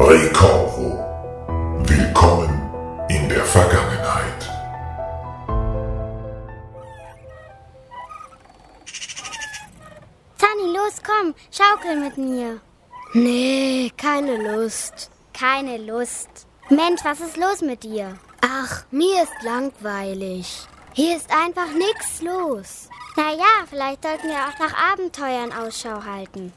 Recorvo. Willkommen in der Vergangenheit. Sunny, los, komm, schaukel mit mir. Nee, keine Lust. Keine Lust. Mensch, was ist los mit dir? Ach, mir ist langweilig. Hier ist einfach nichts los. Naja, vielleicht sollten wir auch nach Abenteuern Ausschau halten.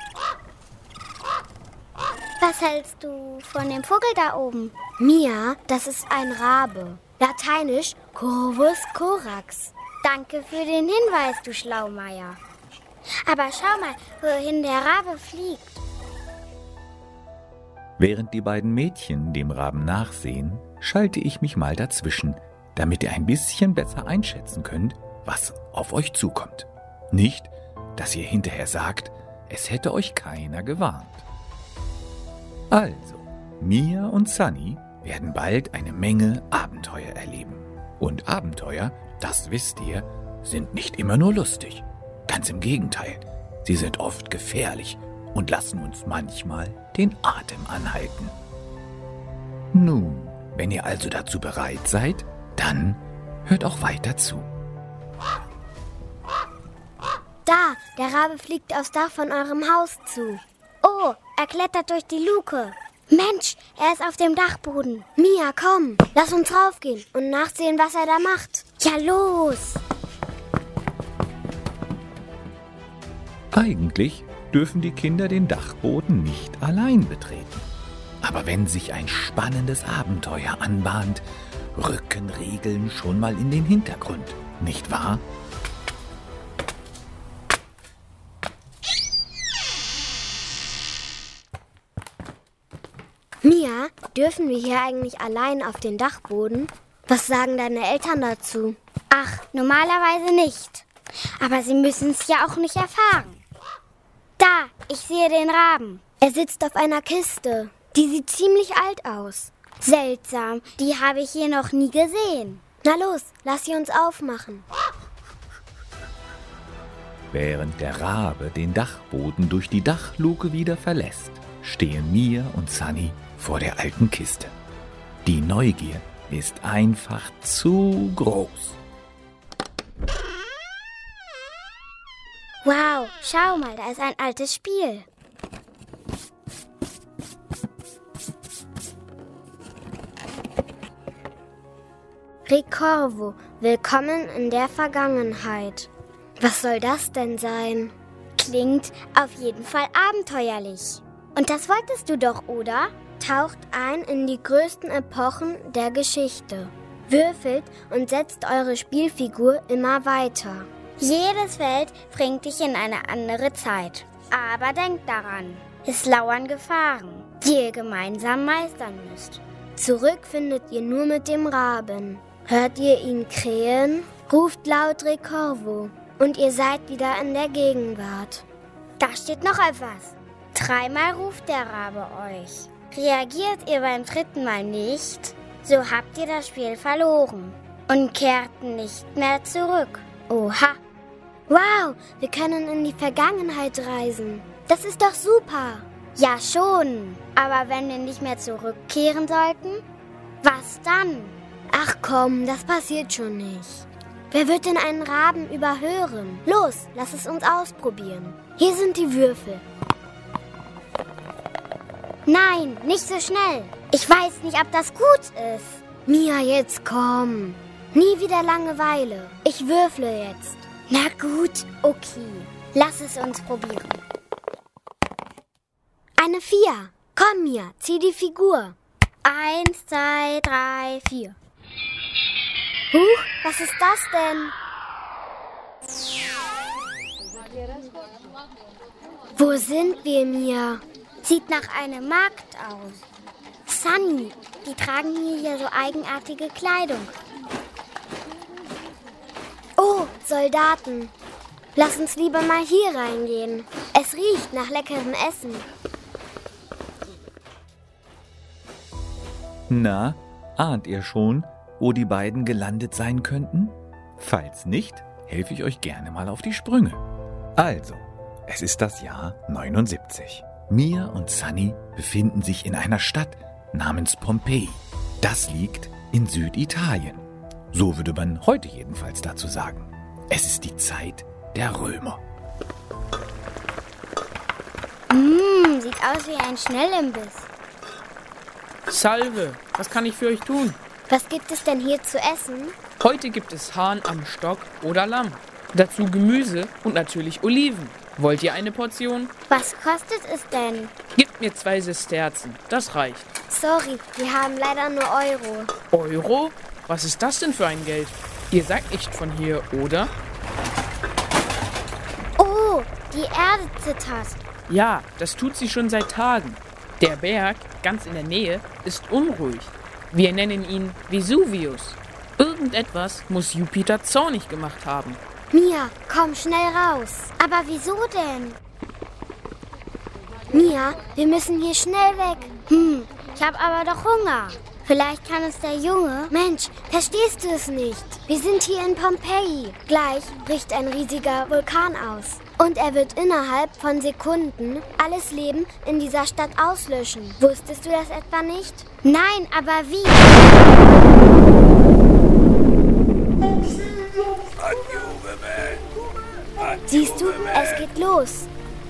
Was hältst du von dem Vogel da oben? Mia, das ist ein Rabe. Lateinisch Corvus corax. Danke für den Hinweis, du Schlaumeier. Aber schau mal, wohin der Rabe fliegt. Während die beiden Mädchen dem Raben nachsehen, schalte ich mich mal dazwischen, damit ihr ein bisschen besser einschätzen könnt, was auf euch zukommt. Nicht, dass ihr hinterher sagt, es hätte euch keiner gewarnt. Also, Mia und Sunny werden bald eine Menge Abenteuer erleben. Und Abenteuer, das wisst ihr, sind nicht immer nur lustig. Ganz im Gegenteil, sie sind oft gefährlich und lassen uns manchmal den Atem anhalten. Nun, wenn ihr also dazu bereit seid, dann hört auch weiter zu. Da, der Rabe fliegt aufs Dach von eurem Haus zu. Oh, er klettert durch die Luke. Mensch, er ist auf dem Dachboden. Mia, komm, lass uns raufgehen und nachsehen, was er da macht. Ja, los! Eigentlich dürfen die Kinder den Dachboden nicht allein betreten. Aber wenn sich ein spannendes Abenteuer anbahnt, rücken Regeln schon mal in den Hintergrund, nicht wahr? Mia, dürfen wir hier eigentlich allein auf den Dachboden? Was sagen deine Eltern dazu? Ach, normalerweise nicht. Aber sie müssen es ja auch nicht erfahren. Da, ich sehe den Raben. Er sitzt auf einer Kiste. Die sieht ziemlich alt aus. Seltsam, die habe ich hier noch nie gesehen. Na los, lass sie uns aufmachen. Während der Rabe den Dachboden durch die Dachluke wieder verlässt, stehen Mia und Sunny vor der alten Kiste. Die Neugier ist einfach zu groß. Wow, schau mal, da ist ein altes Spiel. Recorvo, willkommen in der Vergangenheit. Was soll das denn sein? Klingt auf jeden Fall abenteuerlich. Und das wolltest du doch, oder? Taucht ein in die größten Epochen der Geschichte. Würfelt und setzt eure Spielfigur immer weiter. Jedes Feld bringt dich in eine andere Zeit. Aber denkt daran, es lauern Gefahren, die ihr gemeinsam meistern müsst. Zurück findet ihr nur mit dem Raben. Hört ihr ihn krähen? Ruft laut Recorvo und ihr seid wieder in der Gegenwart. Da steht noch etwas. 3-mal ruft der Rabe euch. Reagiert ihr beim 3. Mal nicht, so habt ihr das Spiel verloren und kehrt nicht mehr zurück. Oha! Wow, wir können in die Vergangenheit reisen. Das ist doch super. Ja schon, aber wenn wir nicht mehr zurückkehren sollten, was dann? Ach komm, das passiert schon nicht. Wer wird denn einen Raben überhören? Los, lass es uns ausprobieren. Hier sind die Würfel. Nein, nicht so schnell. Ich weiß nicht, ob das gut ist. Mia, jetzt komm. Nie wieder Langeweile. Ich würfle jetzt. Na gut, okay. Lass es uns probieren. Eine 4. Komm, Mia, zieh die Figur. 1, 2, 3, 4. Huch, was ist das denn? Wo sind wir, Mia? Sieht nach einem Markt aus. Sunny, die tragen hier so eigenartige Kleidung. Oh, Soldaten. Lass uns lieber mal hier reingehen. Es riecht nach leckerem Essen. Na, ahnt ihr schon, wo die beiden gelandet sein könnten? Falls nicht, helfe ich euch gerne mal auf die Sprünge. Also, es ist das Jahr 79. Mia und Sunny befinden sich in einer Stadt namens Pompeji. Das liegt in Süditalien. So würde man heute jedenfalls dazu sagen. Es ist die Zeit der Römer. Sieht aus wie ein Schnellimbiss. Salve, was kann ich für euch tun? Was gibt es denn hier zu essen? Heute gibt es Hahn am Stock oder Lamm. Dazu Gemüse und natürlich Oliven. Wollt ihr eine Portion? Was kostet es denn? Gebt mir 2 Sesterzen, das reicht. Sorry, wir haben leider nur Euro. Euro? Was ist das denn für ein Geld? Ihr seid nicht von hier, oder? Oh, die Erde zittert. Ja, das tut sie schon seit Tagen. Der Berg, ganz in der Nähe, ist unruhig. Wir nennen ihn Vesuvius. Irgendetwas muss Jupiter zornig gemacht haben. Mia, komm schnell raus. Aber wieso denn? Mia, wir müssen hier schnell weg. Ich habe aber doch Hunger. Vielleicht kann es der Junge... Mensch, verstehst du es nicht? Wir sind hier in Pompeji. Gleich bricht ein riesiger Vulkan aus. Und er wird innerhalb von Sekunden alles Leben in dieser Stadt auslöschen. Wusstest du das etwa nicht? Nein, aber wie? Siehst du, es geht los.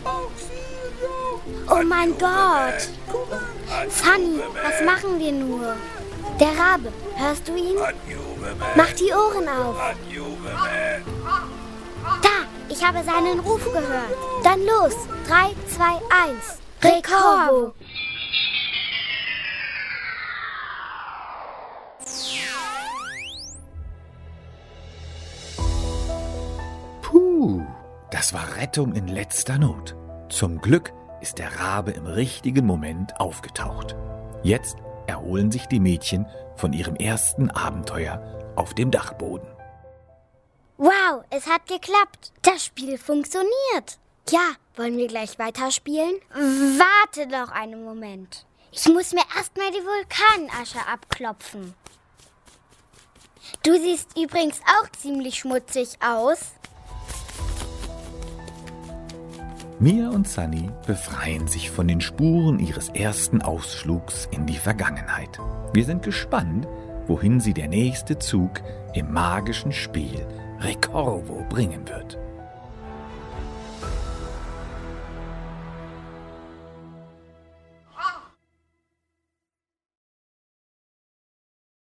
Oh mein Gott! Sunny, was machen wir nur? Der Rabe, hörst du ihn? Mach die Ohren auf. Da, ich habe seinen Ruf gehört. Dann los. 3, 2, 1. Recorvo. Puh, das war Rettung in letzter Not. Zum Glück ist der Rabe im richtigen Moment aufgetaucht. Jetzt erholen sich die Mädchen von ihrem ersten Abenteuer auf dem Dachboden. Wow, es hat geklappt. Das Spiel funktioniert. Ja, wollen wir gleich weiterspielen? Warte doch einen Moment. Ich muss mir erstmal die Vulkanasche abklopfen. Du siehst übrigens auch ziemlich schmutzig aus. Mia und Sunny befreien sich von den Spuren ihres ersten Ausflugs in die Vergangenheit. Wir sind gespannt, wohin sie der nächste Zug im magischen Spiel Recorvo bringen wird.